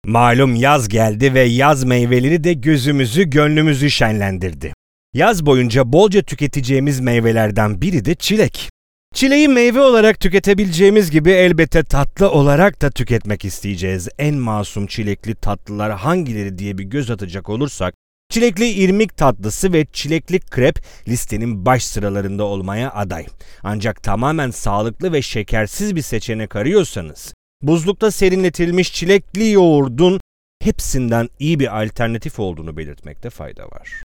Malum yaz geldi ve yaz meyveleri de gözümüzü, gönlümüzü şenlendirdi. Yaz boyunca bolca tüketeceğimiz meyvelerden biri de çilek. Çileği meyve olarak tüketebileceğimiz gibi elbette tatlı olarak da tüketmek isteyeceğiz. En masum çilekli tatlılar hangileri diye bir göz atacak olursak, çilekli irmik tatlısı ve çilekli krep listenin baş sıralarında olmaya aday. Ancak tamamen sağlıklı ve şekersiz bir seçenek arıyorsanız, buzlukta serinletilmiş çilekli yoğurdun hepsinden iyi bir alternatif olduğunu belirtmekte fayda var.